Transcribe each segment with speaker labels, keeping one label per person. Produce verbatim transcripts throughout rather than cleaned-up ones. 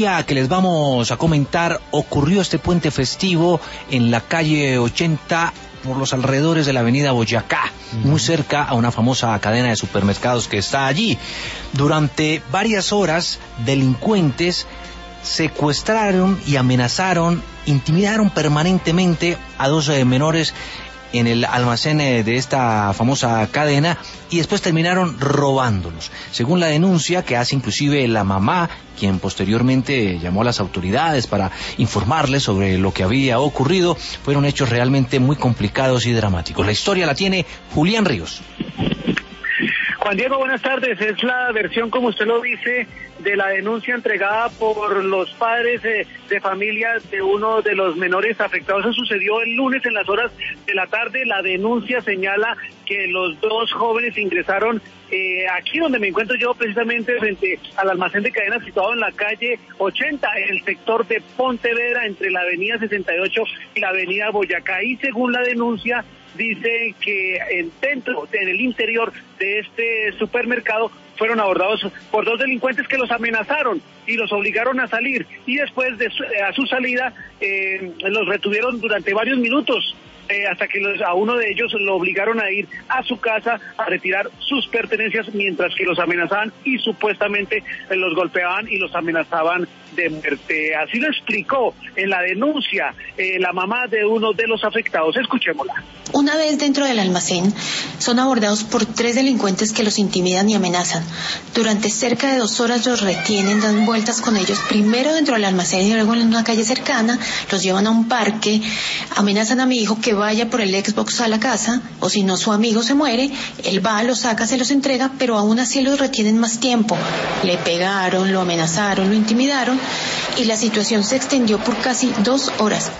Speaker 1: Que les vamos a comentar ocurrió este puente festivo en la calle ochenta por los alrededores de la avenida Boyacá, uh-huh. muy cerca a una famosa cadena de supermercados que está allí. Durante varias horas, delincuentes secuestraron y amenazaron, intimidaron permanentemente a dos eh, menores en el almacén de esta famosa cadena y después terminaron robándolos. Según la denuncia que hace inclusive la mamá, quien posteriormente llamó a las autoridades para informarles sobre lo que había ocurrido, fueron hechos realmente muy complicados y dramáticos. La historia la tiene Julián Ríos.
Speaker 2: Juan Diego, buenas tardes. Es la versión, como usted lo dice, de la denuncia entregada por los padres eh, de familia de uno de los menores afectados. Eso sucedió el lunes en las horas de la tarde. La denuncia señala que los dos jóvenes ingresaron eh, aquí donde me encuentro yo, precisamente frente al almacén de cadenas situado en la calle ochenta, en el sector de Pontevedra, entre la avenida sesenta y ocho y la avenida Boyacá. Y según la denuncia, dice que en dentro, en el interior de este supermercado, fueron abordados por dos delincuentes que los amenazaron y los obligaron a salir. Y después de su, a su salida, eh, los retuvieron durante varios minutos. Eh, hasta que los, a uno de ellos lo obligaron a ir a su casa a retirar sus pertenencias mientras que los amenazaban y supuestamente eh, los golpeaban y los amenazaban de muerte. Así lo explicó en la denuncia eh, la mamá de uno de los afectados. Escuchémosla.
Speaker 3: Una vez dentro del almacén, son abordados por tres delincuentes que los intimidan y amenazan. Durante cerca de dos horas los retienen, dan vueltas con ellos, primero dentro del almacén y luego en una calle cercana, los llevan a un parque, amenazan a mi hijo que vaya por el Xbox a la casa, o si no su amigo se muere, él va, lo saca, se los entrega, pero aún así los retienen más tiempo. Le pegaron, lo amenazaron, lo intimidaron y la situación se extendió por casi dos horas.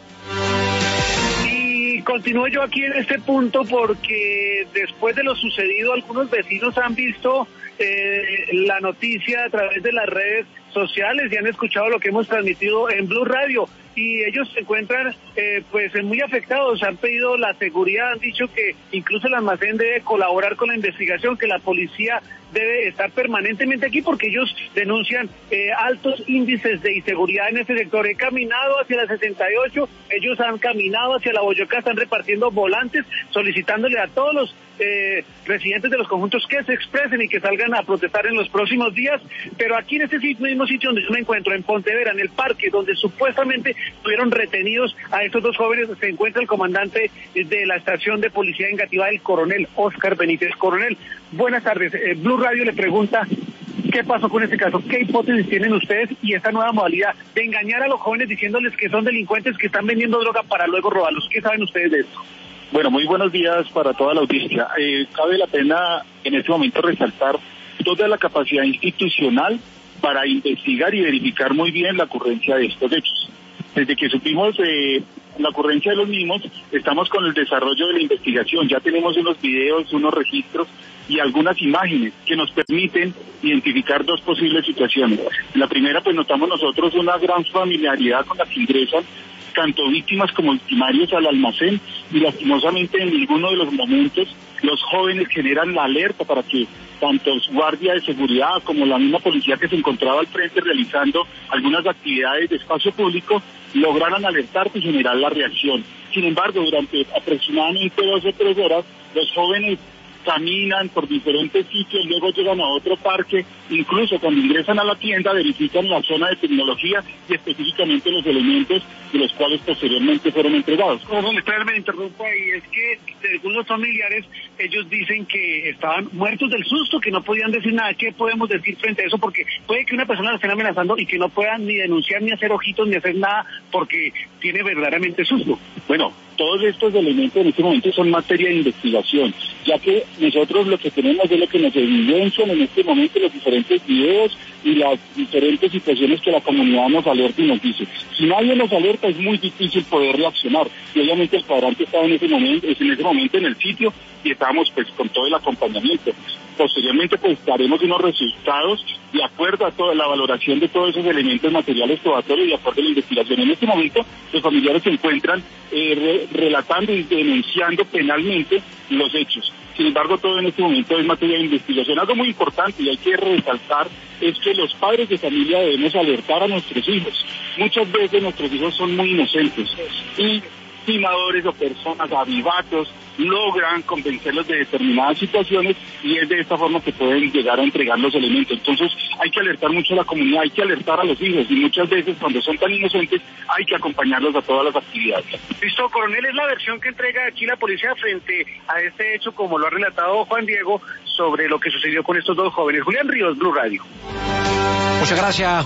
Speaker 2: Y continúo yo aquí en este punto porque después de lo sucedido algunos vecinos han visto eh, la noticia a través de las redes sociales y han escuchado lo que hemos transmitido en Blue Radio. Y ellos se encuentran eh, pues muy afectados, han pedido la seguridad, han dicho que incluso el almacén debe colaborar con la investigación, que la policía debe estar permanentemente aquí porque ellos denuncian eh, altos índices de inseguridad en este sector. He caminado hacia la sesenta y ocho, ellos han caminado hacia la Boyacá, están repartiendo volantes solicitándole a todos los eh, residentes de los conjuntos que se expresen y que salgan a protestar en los próximos días, pero aquí en este mismo sitio donde yo me encuentro, en Pontevedra, en el parque, donde supuestamente tuvieron retenidos a estos dos jóvenes, se encuentra el comandante de la estación de policía vengativa, el coronel Oscar Benítez. Coronel, buenas tardes. Eh, Blue Radio le pregunta, ¿qué pasó con este caso? ¿Qué hipótesis tienen ustedes y esta nueva modalidad de engañar a los jóvenes diciéndoles que son delincuentes que están vendiendo droga para luego robarlos? ¿Qué saben ustedes de esto?
Speaker 4: Bueno, muy buenos días para toda la audiencia. Eh, cabe la pena en este momento resaltar toda la capacidad institucional para investigar y verificar muy bien la ocurrencia de estos hechos. Desde que supimos eh, la ocurrencia de los mismos, estamos con el desarrollo de la investigación. Ya tenemos unos videos, unos registros y algunas imágenes que nos permiten identificar dos posibles situaciones. La primera, pues notamos nosotros una gran familiaridad con las que ingresan tanto víctimas como victimarios al almacén y lastimosamente en ninguno de los momentos los jóvenes generan la alerta para que tanto el guardia de seguridad como la misma policía que se encontraba al frente realizando algunas actividades de espacio público lograran alertarse y generar la reacción. Sin embargo, durante aproximadamente dos o tres horas, los jóvenes caminan por diferentes sitios, luego llegan a otro parque, incluso cuando ingresan a la tienda verifican la zona de tecnología y específicamente los elementos de los cuales posteriormente fueron entregados.
Speaker 2: Como me interrumpo ahí, es que según los familiares, ellos dicen que estaban muertos del susto, que no podían decir nada. ¿Qué podemos decir frente a eso? Porque puede que una persona la estén amenazando y que no puedan ni denunciar, ni hacer ojitos, ni hacer nada, porque tiene verdaderamente susto.
Speaker 4: Bueno, todos estos elementos en este momento son materia de investigación, ya que nosotros lo que tenemos es lo que nos evidencian en este momento los diferentes videos y las diferentes situaciones que la comunidad nos alerta y nos dice. Si nadie nos alerta es muy difícil poder reaccionar y obviamente el cuadrante estaba en ese momento, en ese momento en el sitio y estábamos pues con todo el acompañamiento. Posteriormente pues daremos unos resultados de acuerdo a toda la valoración de todos esos elementos materiales probatorios y de acuerdo a la investigación. En este momento los familiares se encuentran eh, re relatando y denunciando penalmente los hechos. Sin embargo, todo en este momento es materia de investigación. Algo muy importante y hay que resaltar es que los padres de familia debemos alertar a nuestros hijos. Muchas veces nuestros hijos son muy inocentes y timadores o personas avivatos logran convencerlos de determinadas situaciones y es de esta forma que pueden llegar a entregar los elementos. Entonces hay que alertar mucho a la comunidad, hay que alertar a los hijos y muchas veces cuando son tan inocentes hay que acompañarlos a todas las actividades.
Speaker 2: Listo, coronel, es la versión que entrega aquí la policía frente a este hecho, como lo ha relatado Juan Diego, sobre lo que sucedió con estos dos jóvenes. Julián Ríos, Blue Radio.
Speaker 1: Muchas gracias.